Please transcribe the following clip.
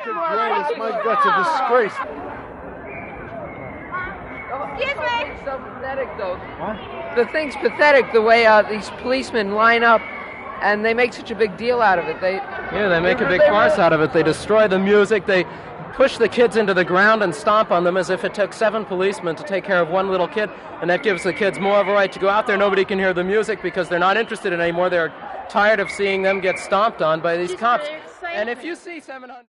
greatest. My God, it's a disgrace. Excuse me. It's so pathetic, though. What? The thing's pathetic, the way these policemen line up and they make such a big deal out of it. They make a big farce out of it. They destroy the music. They push the kids into the ground and stomp on them as if it took 7 policemen to take care of one little kid, and that gives the kids more of a right to go out there. Nobody can hear the music because they're not interested in it anymore. They're tired of seeing them get stomped on by these cops. And if you see 700...